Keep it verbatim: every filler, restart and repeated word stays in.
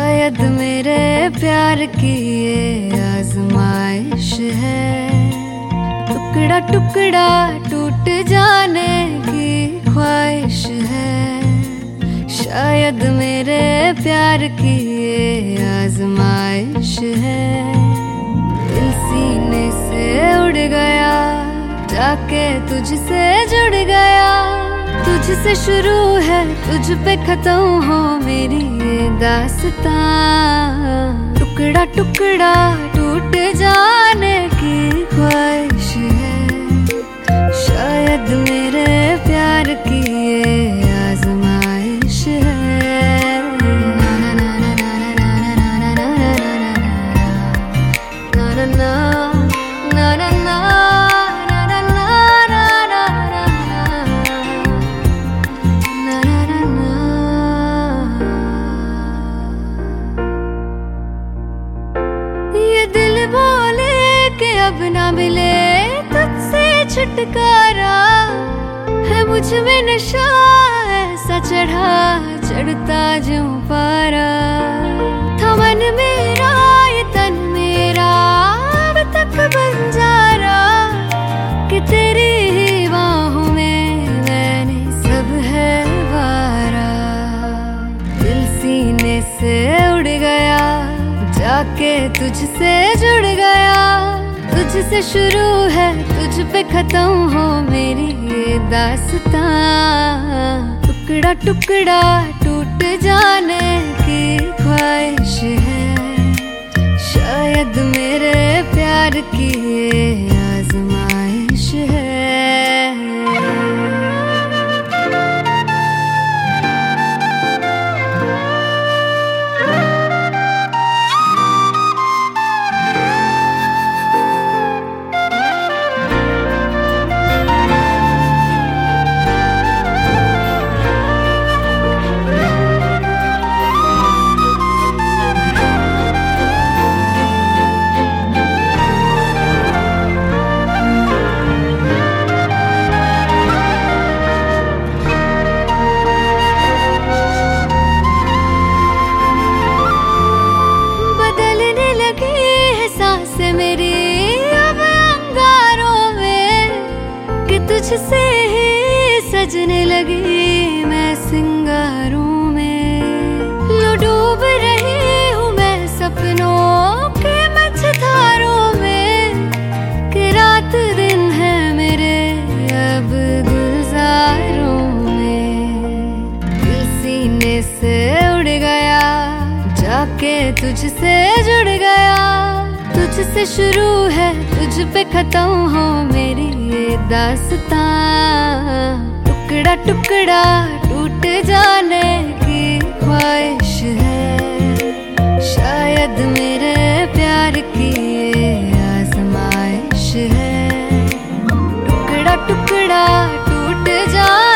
शायद मेरे प्यार की ये आजमाइश है, टुकड़ा टुकड़ा टूट जाने की ख्वाहिश है। शायद मेरे प्यार की ये आजमाइश है। दिल सीने से उड़ गया, जाके तुझसे जुड़ गया। तुझसे शुरू है, तुझ पे खत्म हो मेरी ये दास्तां। टुकड़ा टुकड़ा टूट जाने की ख्वाहिश है। शायद मेरे प्यार की ये आजमाइश है। ना ना ना ना ना ना ना ना ना ना ना अब ना मिले तुझसे छुटकारा है, मुझ में नशा ऐसा चढ़ा चढ़ता जो पारा। था मन मेरा ये तन मेरा अब तक बंजारा, कि तेरी ही बाहों में मैंने सब है वारा। दिल सीने से उड़ गया, जाके तुझसे जुड़ गया। तुझसे शुरू है, तुझ पे खत्म हो मेरी ये दास्तां। टुकड़ा टुकड़ा टूट जाने की ख्वाहिश है। शायद मेरे प्यार की ये आजमाइश है। तुझसे ही सजने लगी मैं सिंगारों में। लो डूब रही हूँ मैं सपनों के मझधारों में, कि रात दिन है मेरे अब गुलजारों में। दिल सीने से उड़ गया, जाके तुझसे जुड़ गया। तुझसे शुरू है, तुझ पे खत्म हो मेरी ये दास्तां। टुकड़ा टुकड़ा टूट जाने की ख्वाहिश है। शायद मेरे प्यार की ये आजमाइश है। टुकड़ा टुकड़ा टूट जा